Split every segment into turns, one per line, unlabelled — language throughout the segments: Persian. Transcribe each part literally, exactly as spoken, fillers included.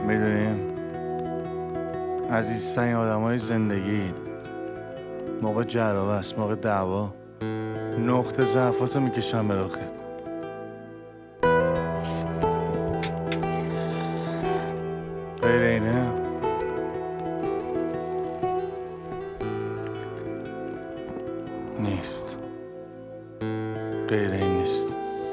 میدونیم عزیزترین آدم های زندگی موقع جراوه است، موقع دعوا نقطه ضعفاتو میکشن به رخت. غیر اینه نیست، غیر این نیست.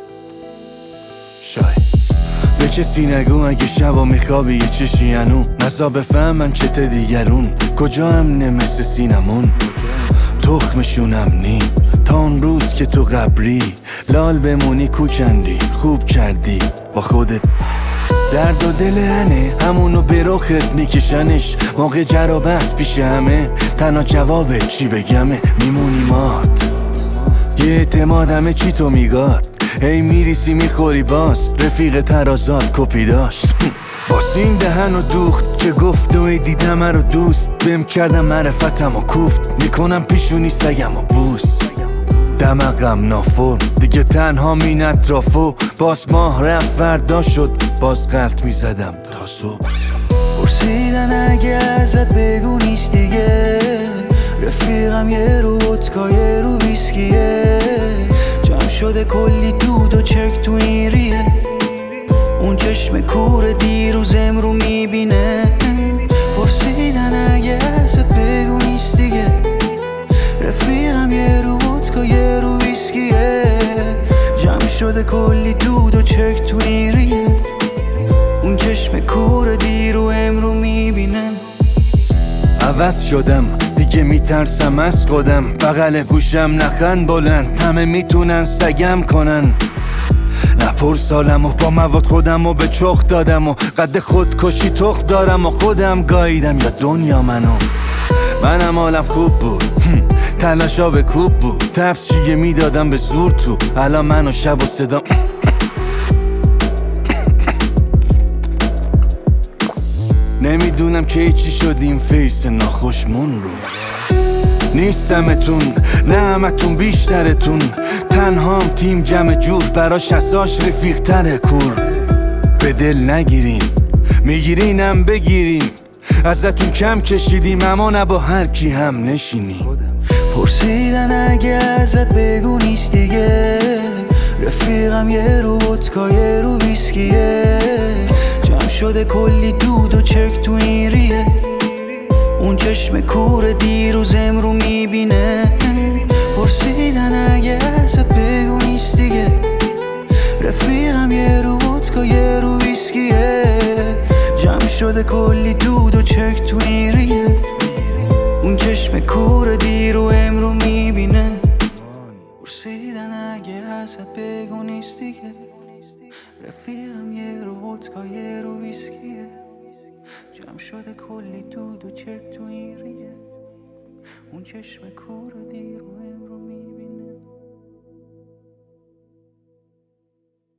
شاید به کسی نگو اگه شبا میخوابی یه چشی هنو نزا بفهمن چته دیگرون کجا هم نمست سینمون تخمشونم نی تا اون روز که تو قبری لال بمونی کوچندی خوب کردی با خودت. درد و دل هنه همونو به رخت میکشنش موقع جر و بحث پیش همه تنها جواب چی بگمه میمونی مات یه اعتمادمه چی تو میگاد هی میریسی میخوری باز رفیق ترازات کپی داشت باسی این دهن و دوخت که گفت و دیدم رو دوست بهم کردم معرفتم و کوفت میکنم پیشونی سگم و بوس دمقم نافور دیگه تنها مین اطرافو باز ماه رفت فردا شد باز قلط میزدم تا صبح.
پرسیدن اگه ازت بگو نیست دیگه رفیقم یه رو ودکا یه رو ویسکیه جمع شده کلی دود و چرک تو این ریه اون چشم کور دیروز امرو میبینه. پرسیدن اگه ازت بگو نیست دیگه رفیقم یه رو ودکا یه رو ویسکیه جمع شده کلی دود و چرک تو این ریه اون چشم کور دیرو امرو میبینه.
عوض شدم دیگه میترسم از خودم بغل گوشم نخن بلند همه میتونن سگم کنن نپرسالم و با مواد خودم و به چخ دادم و قد خودکشی تخ دارم و خودم گاییدم یا دنیا منو منم حالم خوب بود تلاشا به کوب بود تفسیه میدادم به زور تو الان منو شب و صدا نمیدونم که چی شد این فیس ناخوشمون رو نیستمتون نه همتون بیشترتون تنهام تیم جمع جور براش اساش رفیق تره کور به دل نگیرین میگیرینم بگیرین ازتون کم کشیدیم اما نه با هر کی هم نشینی.
پرسیدن اگه ازت بگو نیست دیگه رفیقم یه رو ودکا یه رو ویسکیه جمع شده کلی دود و چرک تو این ریه اون چشم کور دیروز امرو میبینه. پرسیدن اگه ازت بگو نیست دیگه رفیقم یه رو ودکا یه رو ویسکیه جمع شده کلی دود و چرک تو این ریه اون چشم کور دیرو امرو میبینه. پرسیدن اگه ازت بگو نیست دیگه رفیقم یه رو ودکا یه رو ویسکیه جمع شده کلی دود و چرک تو این ریه اون چشم کور دیرو